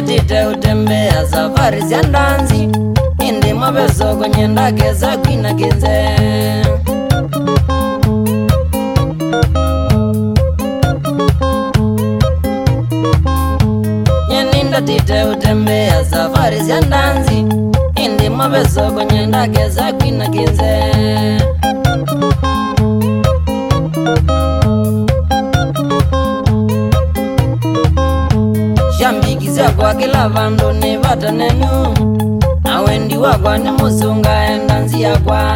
ndatite utembea safari za ndanzi indi mabeso kwenye ndake za kwina kinze nyeni ndatite utembea safari za ndanzi indi mabeso kwenye ndake za kwina kinze shambikizia kwa kila vandu ni vata nenu na wendi wakwa ni musunga enda nzia kwa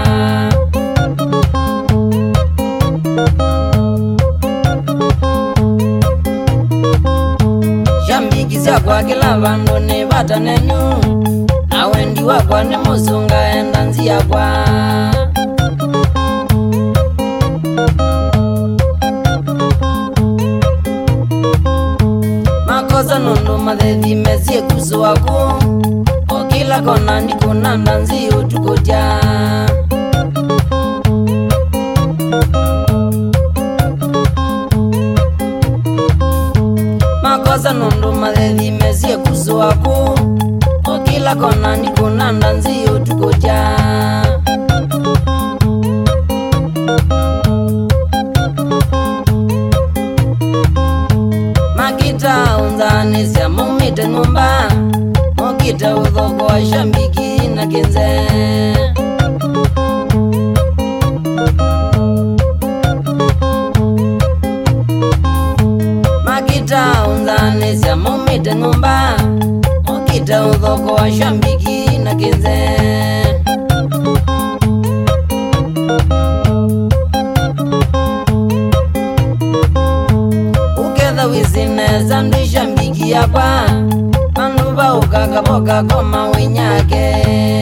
shambikizia kwa kila vandu ni vata nenu na wendi wakwa ni musunga enda nzia kwa makosa nundu mathethi mesie kusu waku o kila kona ni kuna ndanzi utukutya makosa nundu mathethi mesie kusu waku o kila kona ni kuna ndanzi utukutya makita unzanisya mumite nyumba mokita uthoko wa shambiki na kinze makita unzanisya mumite nyumba mokita uthoko wa shambiki na kinze wizineza ndishambiki yakwa vandu vaukakaboka koma winyake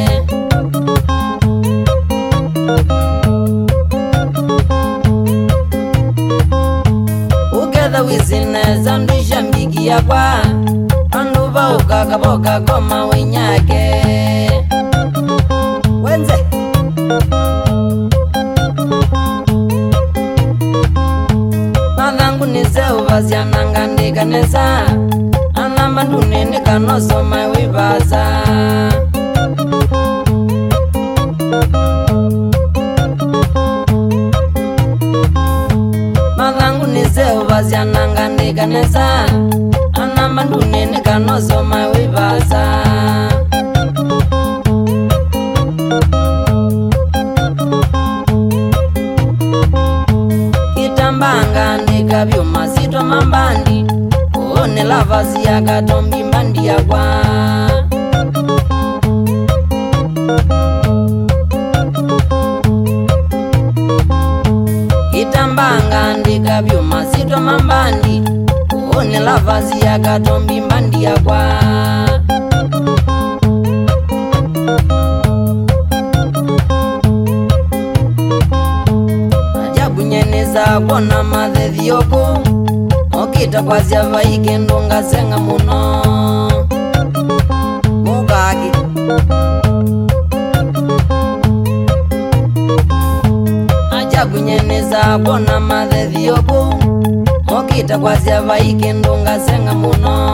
uketha wizineza ndishambiki yakwa vandu vaukakaboka koma winyake wenze niseuvasyana ndikanesa anamba ndunene kanosoma wivasa mathangu niseuvasyana ndikanesa anamba ndunene kanosoma wivasa kitambanga ndikavyo masito mambandi kuone lavasi yakatombi mbandi yakwa kitambanga ndikavyo masito mambandi kuone lavasi yakatombi mbandi yakwa nyeneza kuona mathethi yoku mokita kwasya vaike ndunga senga muno mukaki aja kunyeneza kuona mathethi yoku mokita kwasya vaike ndunga senga muno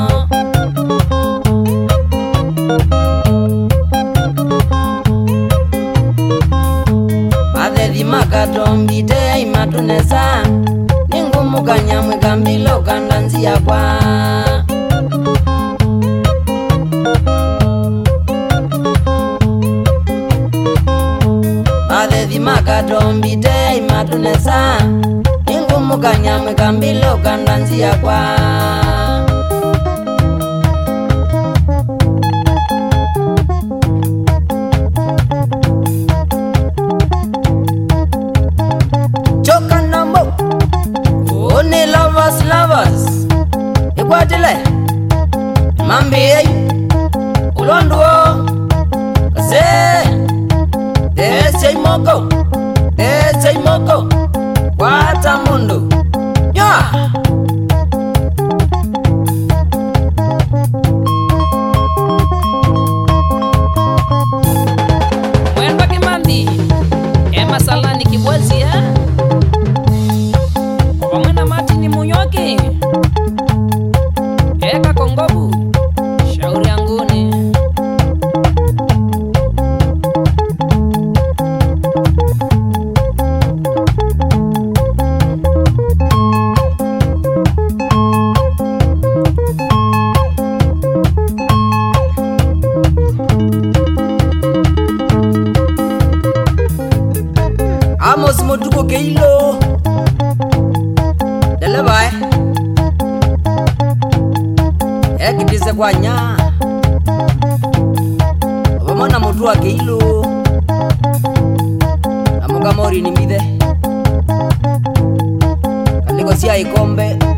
mathethi makatombite imatunesa ningumukanyamwe kambilo kandanzi yakwa mathethi makatombite imatunesa ningumukanyamwe kambilo kandanzi yakwa lovers ikwatile mambi ulonduo kase ese imoko kwata mundu ya mwenba kimandi ema salani kibwezi ya Munyoki Eka Kongobu Mwendise kwa nya Wamona mutu wa Kiilu na Mugamori ni mithe Kaliko sia Ikombe